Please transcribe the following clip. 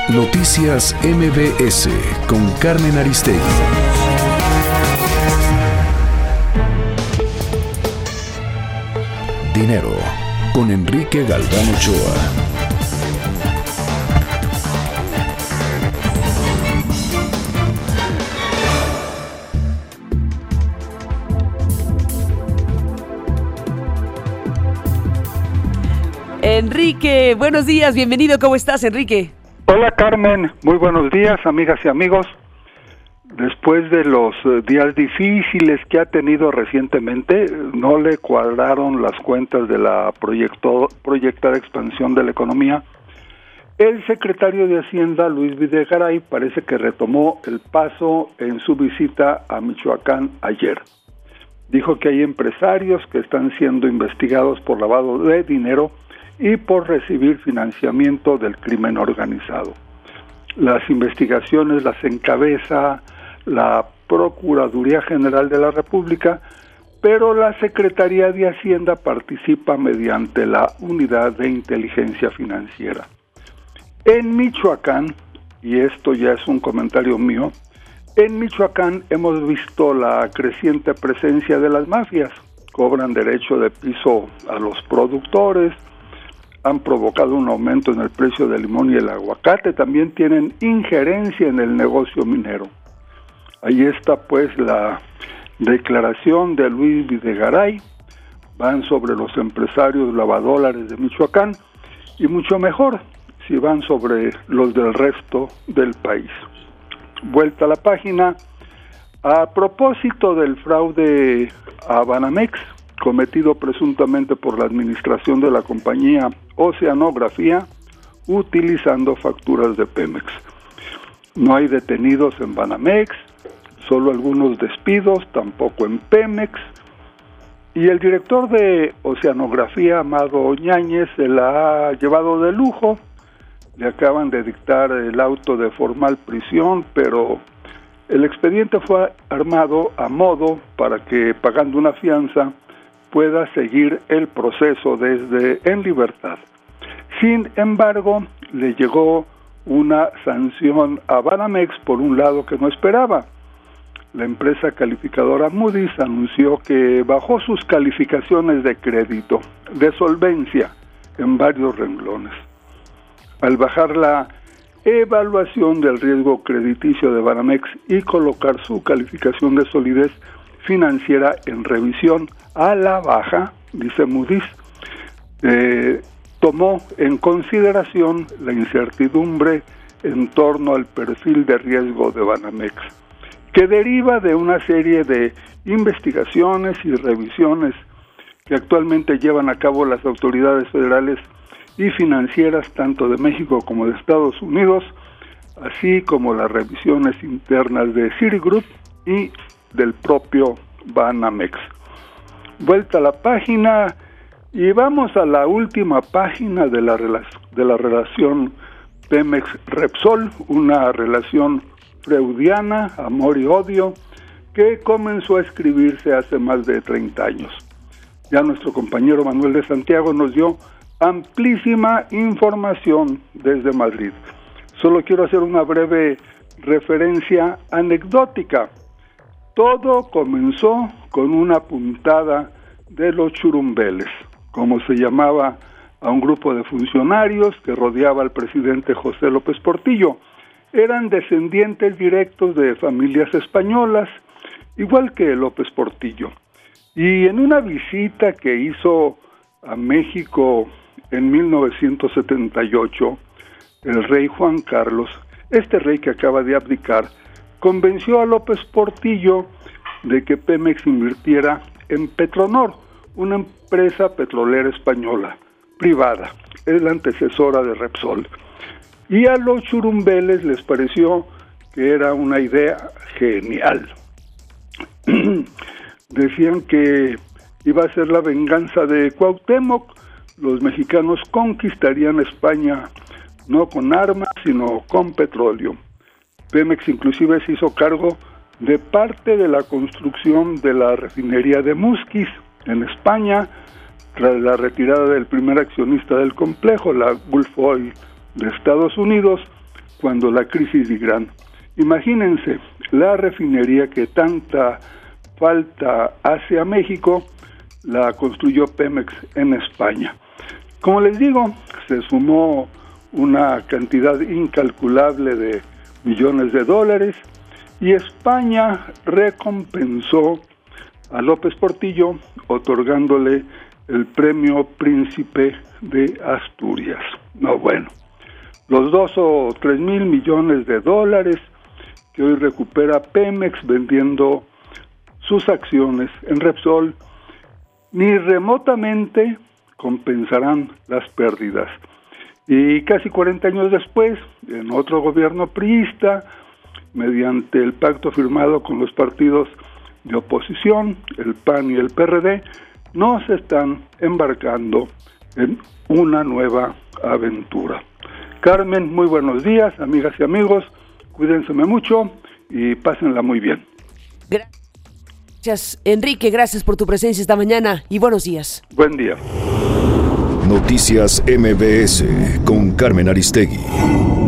Noticias MBS con Carmen Aristegui. Dinero con Enrique Galván Ochoa. Enrique, buenos días, bienvenido, ¿cómo estás, Enrique? Hola Carmen, muy buenos días, amigas y amigos. Después de los días difíciles que ha tenido recientemente, no le cuadraron las cuentas de la proyectada expansión de la economía. El secretario de Hacienda, Luis Videgaray, parece que retomó el paso en su visita a Michoacán ayer. Dijo que hay empresarios que están siendo investigados por lavado de dinero y por recibir financiamiento del crimen organizado. Las investigaciones las encabeza la Procuraduría General de la República, pero la Secretaría de Hacienda participa mediante la Unidad de Inteligencia Financiera. En Michoacán, y esto ya es un comentario mío, en Michoacán hemos visto la creciente presencia de las mafias. Cobran derecho de piso a los productores, han provocado un aumento en el precio del limón y el aguacate, también tienen injerencia en el negocio minero. Ahí está pues la declaración de Luis Videgaray, van sobre los empresarios lavadólares de Michoacán, y mucho mejor si van sobre los del resto del país. Vuelta a la página, a propósito del fraude a Banamex, cometido presuntamente por la administración de la compañía Oceanografía, utilizando facturas de Pemex. No hay detenidos en Banamex, solo algunos despidos, tampoco en Pemex, y el director de Oceanografía, Amado Ñáñez, se la ha llevado de lujo. Le acaban de dictar el auto de formal prisión, pero el expediente fue armado a modo para que, pagando una fianza, pueda seguir el proceso en libertad. Sin embargo, le llegó una sanción a Banamex por un lado que no esperaba. La empresa calificadora Moody's anunció que bajó sus calificaciones de crédito, de solvencia, en varios renglones. Al bajar la evaluación del riesgo crediticio de Banamex y colocar su calificación de solidez financiera en revisión a la baja, dice Moody's, tomó en consideración la incertidumbre en torno al perfil de riesgo de Banamex, que deriva de una serie de investigaciones y revisiones que actualmente llevan a cabo las autoridades federales y financieras tanto de México como de Estados Unidos, así como las revisiones internas de Citigroup y del propio Banamex. Vuelta a la página y vamos a la última página de la relación Pemex-Repsol, una relación freudiana, amor y odio, que comenzó a escribirse hace más de 30 años. Ya nuestro compañero Manuel de Santiago nos dio amplísima información desde Madrid. Solo quiero hacer una breve referencia anecdótica. Todo comenzó con una puntada de los churumbeles, como se llamaba a un grupo de funcionarios que rodeaba al presidente José López Portillo. Eran descendientes directos de familias españolas, igual que López Portillo. Y en una visita que hizo a México en 1978, el rey Juan Carlos, este rey que acaba de abdicar, convenció a López Portillo de que Pemex invirtiera en Petronor, una empresa petrolera española, privada, es la antecesora de Repsol. Y a los churumbeles les pareció que era una idea genial. Decían que iba a ser la venganza de Cuauhtémoc. Los mexicanos conquistarían España no con armas, sino con petróleo. Pemex inclusive se hizo cargo de parte de la construcción de la refinería de Musquis en España, tras la retirada del primer accionista del complejo, la Gulf Oil de Estados Unidos, cuando la crisis de Irán. Imagínense, la refinería que tanta falta hace a México, la construyó Pemex en España. Como les digo, se sumó una cantidad incalculable de millones de dólares y España recompensó a López Portillo otorgándole el premio Príncipe de Asturias. No, bueno, los 2 o 3 mil millones de dólares que hoy recupera Pemex vendiendo sus acciones en Repsol ni remotamente compensarán las pérdidas. Y casi 40 años después, en otro gobierno priista, mediante el pacto firmado con los partidos de oposición, el PAN y el PRD, no se están embarcando en una nueva aventura. Carmen, muy buenos días, amigas y amigos, cuídense mucho y pásenla muy bien. Gracias, Enrique, gracias por tu presencia esta mañana y buenos días. Buen día. Noticias MBS con Carmen Aristegui.